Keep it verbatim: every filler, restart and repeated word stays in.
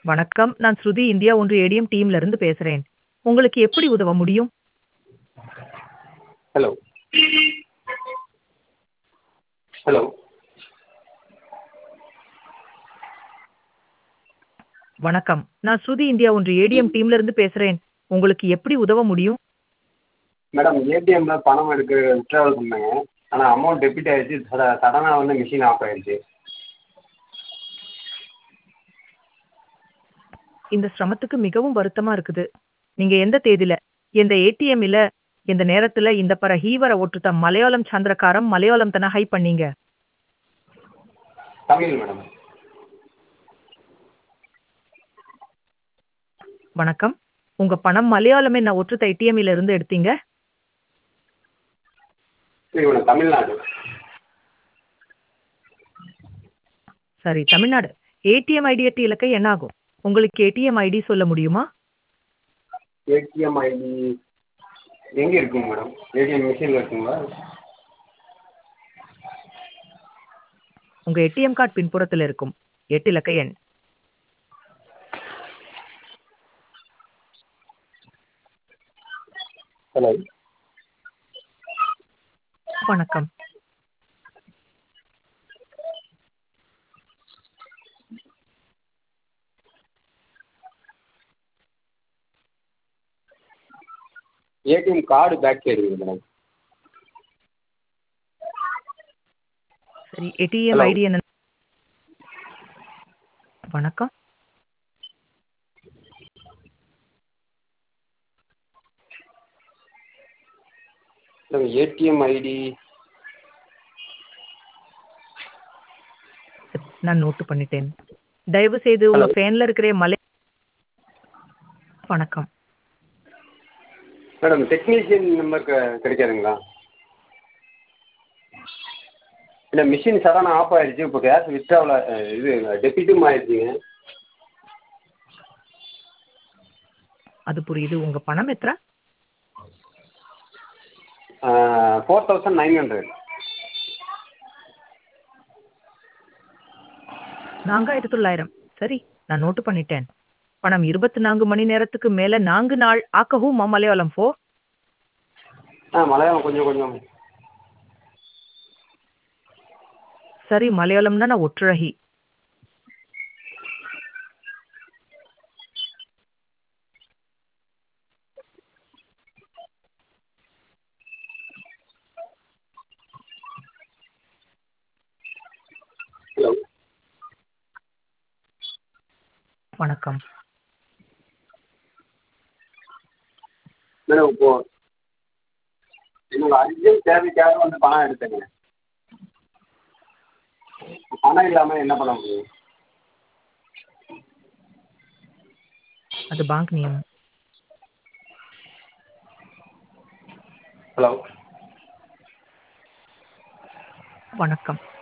வணக்கம். நான் ஸ்ருதி இந்தியா ஒன்று ஏடிஎம் டீம்ல இருந்து பேசுறேன். உங்களுக்கு எப்படி உதவ முடியும்? ஹலோ. ஹலோ. வணக்கம். நான் ஸ்ருதி இந்தியா ஒன்று ஏடிஎம் டீம்ல இருந்து பேசுறேன். உங்களுக்கு எப்படி உதவ முடியும்? மேடம் ஏடிஎம்ல பணம் எடுக்க வித்ட்ராவல் பண்ணேங்க. ஆனா அமௌண்ட் டெபிட் ஆயிடுச்சு. சட சடனா வந்து மிஷின் ஆஃப் ஆயிடுச்சு. இந்த சிரமத்துக்கு மிகவும் வருத்தமா இருக்குது. நீங்க எந்த தேதியில, எந்த ஏடிஎம்ல, எந்த நேரத்துல இந்த பர ஹீவர ஒட்டுத்த மலையாளம் சந்திரகாரம் மலையாளம் தன ஹை பண்ணீங்க? தமிழ் மேடம். வணக்கம். உங்க பணம் மலையாளம் என்ன ஒற்றுத்த ஏடிஎம்ல இருந்து எடுத்தீங்க? சரி மேடம் தமிழ்நாடு. சரி, தமிழ்நாடு. ஏடிஎம் ஐடி எட்டு இலக்க என்ன ஆகும்? உங்களுக்கு ஏடிஎம் ஐடி சொல்ல முடியுமா? ஏடிஎம் ஐடி எங்க இருக்குங்க மேடம்? ஏடிஎம் மிஷின்ல இருக்குங்களா? உங்க ஏடிஎம் கார்டு பின்புறத்துல இருக்கும். எட்டு இலக்க எண். ஹலோ. வணக்கம். ஏடிஎம் கார்டு பேக் சைடு இருக்குது மேடம். சரி, ஏடிஎம் ஹலோ. ஐடி என்ன? வணக்கம். மேடம் ஏடிஎம் ஐடி நான் நோட்டு பண்ணிட்டேன். தயவு செய்து உங்க ஹலோ. ஃபேன்ல இருக்கிற மலை வணக்கம். மேடம் டெக்னீஷியன் நம்பர் க கிடைக்காதுங்களா? இல்லை மிஷின் சடனா ஆஃப் ஆயிடுச்சு. இப்போ கேஷ் வித்ட்ராவல் இது டெபிட்டும் ஆயிடுச்சுங்க. அது புரியுது. உங்க பணம் எത്ര? Four thousand nine hundred. நான்காயிரத்து தொள்ளாயிரம். சரி, நான் நோட்டு பண்ணிட்டேன். பணம் இருபத்தி நான்கு மணி நேரத்துக்கு மேல நான்கு நாள் ஆக்கவும் மலையாளம் ஃபோ. ஆ மலையாளம் கொஞ்சம் கொஞ்சம். சரி, மலையாளம்னா நான் ஒற்றுழகி. ஹலோ. வணக்கம். மேடம் இப்போ என்னோட அர்ஜென்ட் தேவைக்காக வந்து பணம் எடுத்தேங்க. பணம் இல்லாமல் என்ன பண்ண முடியும்? அது பேங்க் நியமம். ஹலோ. வணக்கம்.